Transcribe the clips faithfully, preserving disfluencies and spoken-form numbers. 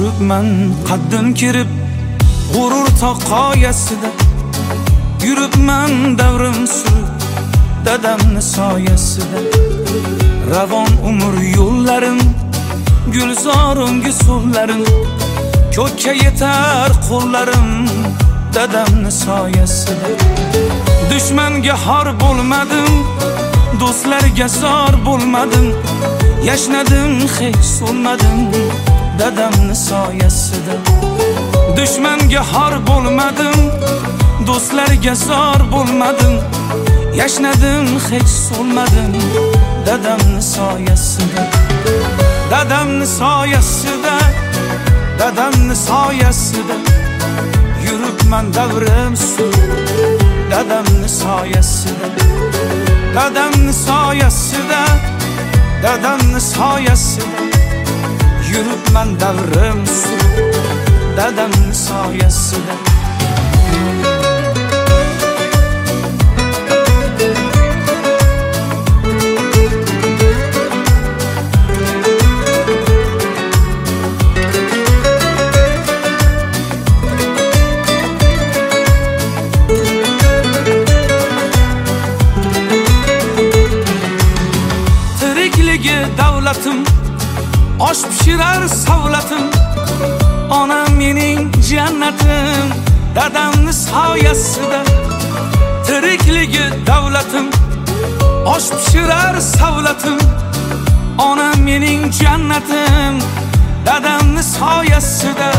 Yuribman qaddim kirib g'urur taqoyasida, yuribman davrim surib dadamni soyasida. Ravon umr yo'llarim, gulzorimga so'llarim, ko'kka yetar qo'llarim dadamni soyasida. Dushmanga xor bo'lmadim, do'stlarga zor bo'lmadim, yashnadim hech so'nmadim dadamni soyasida. Dushmanga xor bo'lmadim, do'stlarga zor bo'lmadim, yashnadim hech so'nmadim dadamni soyasida. Dadamni soyasida, dadamni soyasida, yuribman davrim surib dadamni soyasida. Dadamni soyasida, dadamni soyasida, yuribman davrim surib dadamni soyasida. Davlatim, osh pishirar savlatim, onam mening jannatim dadamni soyasida. Tirikligi davlatim, osh pishirar savlatim, onam mening jannatim dadamni soyasida.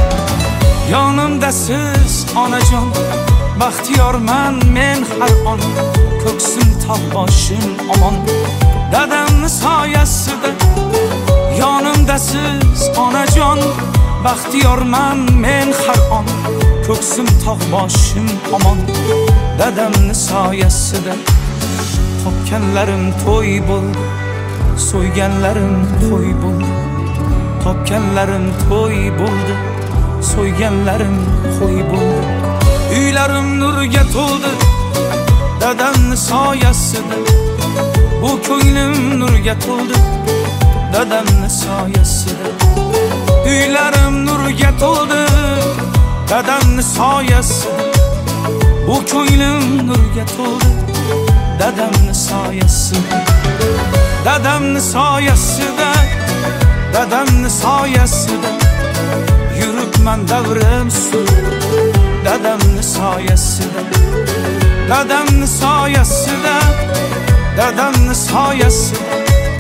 Yonimda siz onajon, baxtiyorman men har on, ko'ksim tog' boshim omon dadamni soyasida. Yonimda siz onajon, baxtiyorman men har on, ko'ksim tog' boshim omon dadamni soyasida. Topganlarim to'y bo'ldi, so'yganlarim to'y bo'ldi. Topganlarim to'y bo'ldi, so'yganlarim qo'y bo'ldi. Uylarim nurga to'ldi dadamni soyasida. Bu ko'nglim nurga to'ldi dadamni soyasida. Uylarim nurga to'ldi dadamni soyasida. Bu ko'nglim nurga to'ldi dadamni soyasida. Dadamni soyasida, dadamni soyasida, yuribman davrim surib dadamni soyasida. Dadamni soyasida, dadamni soyasida,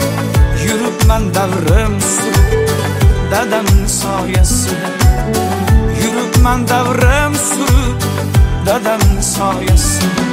yuribman davrim surib dadamni soyasida. Yuribman davrim surib dadamni soyasida.